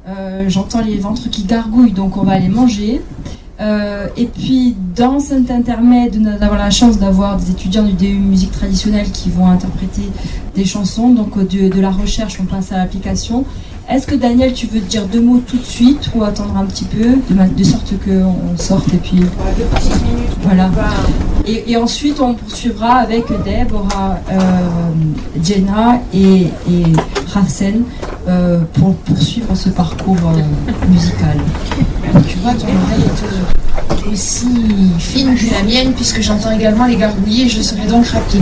J'entends les ventres qui gargouillent, donc on va aller manger. Et puis dans cet intermède, nous avons la chance d'avoir des étudiants du DU musique traditionnelle qui vont interpréter des chansons. Donc de la recherche, on passe à l'application. Est-ce que Daniel, tu veux te dire 2 mots tout de suite ou attendre un petit peu, de sorte qu'on sorte et puis... Voilà. Et ensuite, on poursuivra avec Déborah, Jenna et Rassen pour poursuivre ce parcours musical. Tu vois, ton oreille est aussi fine que la mienne puisque j'entends également les gargouillis et je serai donc rapide.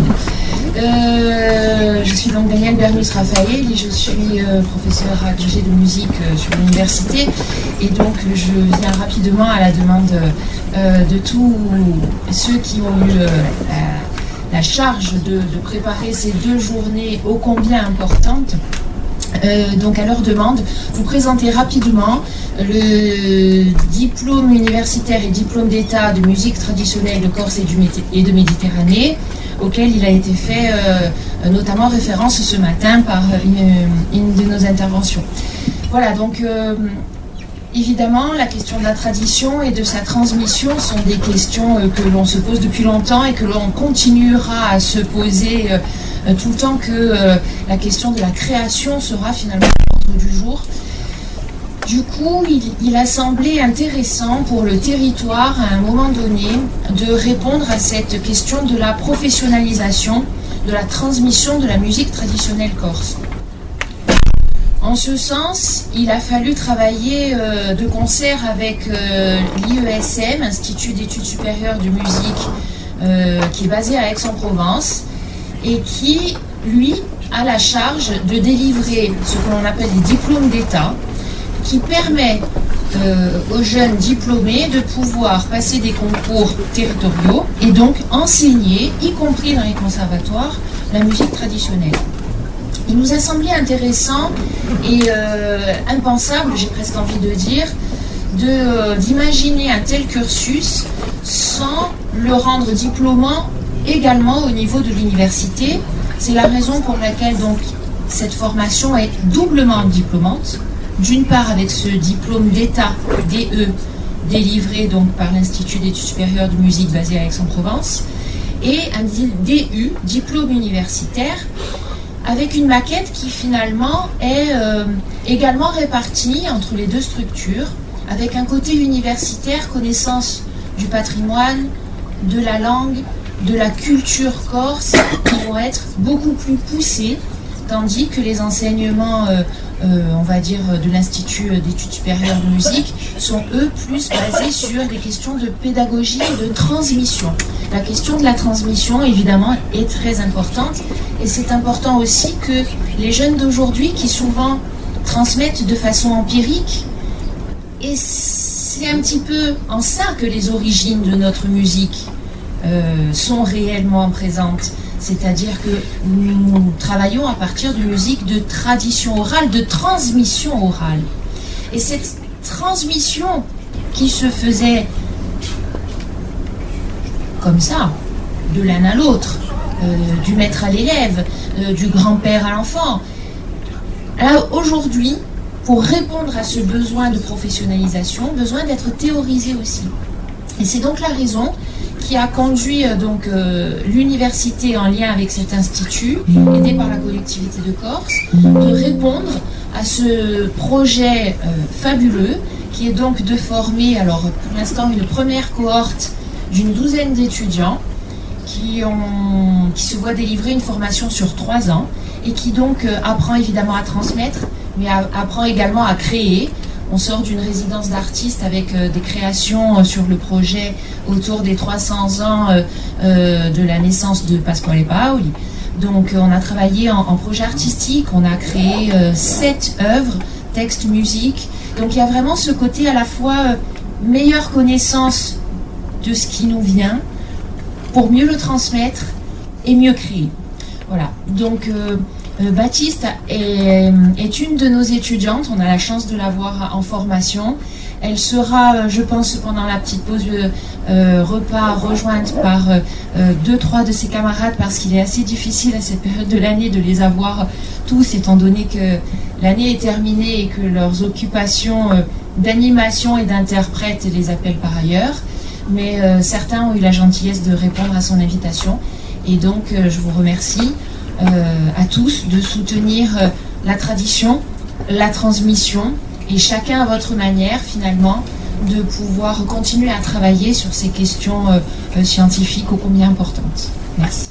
Je suis donc Daniel Bermus-Raphaël et je suis professeur agrégé de musique sur l'université et donc je viens rapidement à la demande de tous ceux qui ont eu la charge de préparer ces 2 journées ô combien importantes. Donc à leur demande, vous présenter rapidement le diplôme universitaire et diplôme d'état de musique traditionnelle de Corse et de Méditerranée, auquel il a été fait notamment référence ce matin par une de nos interventions. Voilà, donc évidemment, la question de la tradition et de sa transmission sont des questions que l'on se pose depuis longtemps et que l'on continuera à se poser tout le temps que la question de la création sera finalement l'ordre du jour. Du coup, il a semblé intéressant pour le territoire, à un moment donné, de répondre à cette question de la professionnalisation, de la transmission de la musique traditionnelle corse. En ce sens, il a fallu travailler de concert avec l'IESM, Institut d'études supérieures de musique, qui est basé à Aix-en-Provence, et qui, lui, a la charge de délivrer ce que l'on appelle les diplômes d'État, qui permet aux jeunes diplômés de pouvoir passer des concours territoriaux et donc enseigner, y compris dans les conservatoires, la musique traditionnelle. Il nous a semblé intéressant et impensable, j'ai presque envie de dire, d'imaginer un tel cursus sans le rendre diplômant également au niveau de l'université. C'est la raison pour laquelle donc cette formation est doublement diplômante. D'une part avec ce diplôme d'État, DE, délivré donc par l'Institut d'études supérieures de musique basé à Aix-en-Provence, et un DU, diplôme universitaire, avec une maquette qui finalement est également répartie entre les 2 structures, avec un côté universitaire, connaissance du patrimoine, de la langue, de la culture corse, qui vont être beaucoup plus poussés, tandis que les enseignements, on va dire, de l'Institut d'études supérieures de musique sont, eux, plus basés sur des questions de pédagogie et de transmission. La question de la transmission, évidemment, est très importante, et c'est important aussi que les jeunes d'aujourd'hui, qui souvent transmettent de façon empirique, et c'est un petit peu en ça que les origines de notre musique sont réellement présentes. C'est-à-dire que nous travaillons à partir de musique de tradition orale, de transmission orale. Et cette transmission qui se faisait comme ça, de l'un à l'autre, du maître à l'élève, du grand-père à l'enfant. Alors aujourd'hui, pour répondre à ce besoin de professionnalisation, besoin d'être théorisé aussi. Et c'est donc la raison qui a conduit donc l'université en lien avec cet institut, aidé par la collectivité de Corse, de répondre à ce projet fabuleux qui est donc de former, alors pour l'instant, une première cohorte d'une douzaine d'étudiants qui se voient délivrer une formation sur 3 ans et qui donc apprend évidemment à transmettre, mais apprend également à créer. On sort d'une résidence d'artistes avec des créations sur le projet autour des 300 ans de la naissance de Pasquale Paoli. Donc on a travaillé en projet artistique, on a créé 7 œuvres, texte, musique. Donc il y a vraiment ce côté à la fois meilleure connaissance de ce qui nous vient pour mieux le transmettre et mieux créer. Voilà, donc Baptiste est une de nos étudiantes, on a la chance de la voir en formation. Elle sera, je pense, pendant la petite pause repas, rejointe par 2-3 de ses camarades parce qu'il est assez difficile à cette période de l'année de les avoir tous, étant donné que l'année est terminée et que leurs occupations d'animation et d'interprète les appellent par ailleurs. Mais certains ont eu la gentillesse de répondre à son invitation. Et donc, je vous remercie à tous de soutenir la tradition, la transmission, et chacun à votre manière, finalement, de pouvoir continuer à travailler sur ces questions scientifiques ô combien importantes. Merci.